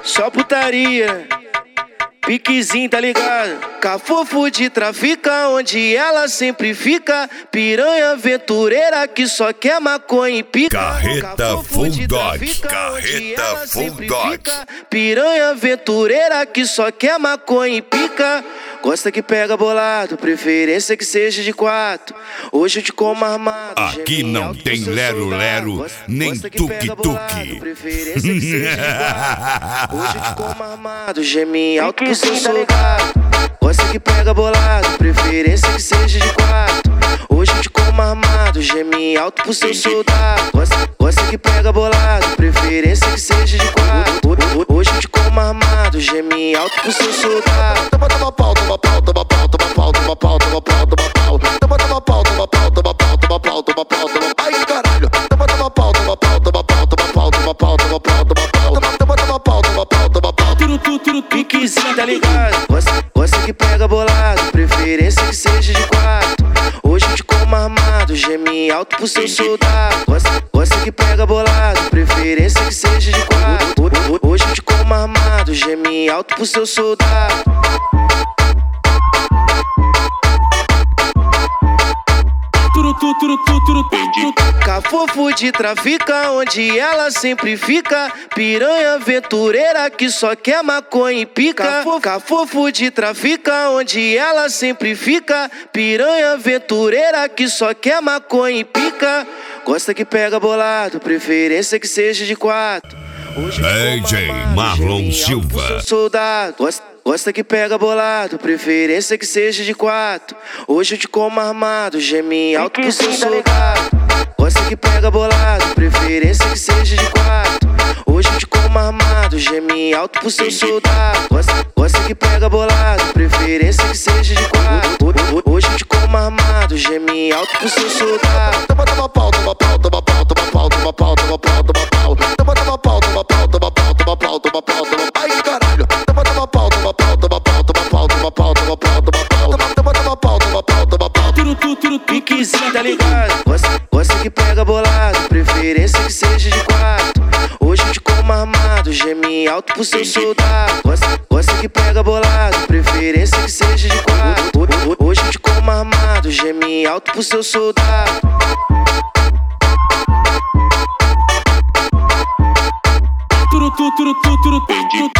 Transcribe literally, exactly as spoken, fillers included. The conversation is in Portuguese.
Só putaria, piquezinho, tá ligado? Cafofo de trafica, onde ela sempre fica. Piranha aventureira que só quer maconha e pica. Carreta Full Dog, Carreta Full Dog. Piranha aventureira que só quer maconha e pica. Gosta que pega bolado, preferência que seja de quatro. Hoje eu te como armado. Aqui não tem lero-lero, nem tuque-tuque. Preferência que seja de quatro. Hoje eu te como armado, geme alto pro seu soldado. Gosta que pega bolado, preferência que seja de quatro. Hoje eu te como armado, geme alto pro seu soldado. Gosta, gosta que pega bolado, preferência que seja de quatro. Hoje eu te como armado, geme alto pro seu soldado. Toma, toma pau, toma pau, toma pau, toma pau, toma pau, toma pau, toma pau. Toma, toma pau, toma pau, toma pau, toma pau, toma pau, toma pau. Ai, caralho. Toma, toma pau, toma pau, toma pau, toma pau, toma pau, toma pau, toma pau. Toma, toma, toma pau, toma pau, toma pau. Turu, turu, turu, piquezinho, tá ligado? Gosta, gosta que pega bolado, preferência que seja de quatro. Hoje eu te como armado, geme alto pro seu soldado. Gosta, gosta que pega bolado, preferência que seja de quatro. Hoje eu te como armado, geme alto pro seu soldado. Cafofo de trafica, onde ela sempre fica. Piranha aventureira que só quer maconha e pica. Cafofo de trafica, onde ela sempre fica. Piranha aventureira que só quer maconha e pica. Gosta que pega bolado, preferência que seja de quatro. D J Marlon Silva. Soldado, gosta, gosta que pega bolado, preferência que seja de quatro. Hoje eu te como armado, geme alto pro seu soldado. Gosta que pega bolado, preferência que seja de quatro. Hoje eu te como armado, geme alto pro seu soldado. Gosta, gosta que pega bolado, preferência que seja de quatro. Hoje eu te como armado, geme alto pro seu soldado. Toma, toma pau, toma pau, toma pau, toma pau, toma pau, toma pau, toma pau. Toma, toma pau, toma pau, toma pau, toma pau, toma pau, toma pau. Ai, caralho. Toma, toma pau, toma pau, toma pau, toma pau, toma pau, toma pau, toma pau. Toma, toma, toma pau, toma pau, toma pau. Turu, turu, turu, piquezinho, tá ligado? Gosta, gosta que pega bolado, preferência que seja de quatro. Hoje eu te como armado, geme alto pro seu soldado. Gosta, gosta que pega bolado, preferência que seja de quatro. Hoje eu te como armado, geme alto pro seu soldado. Turu, turu, turu, turu, turu.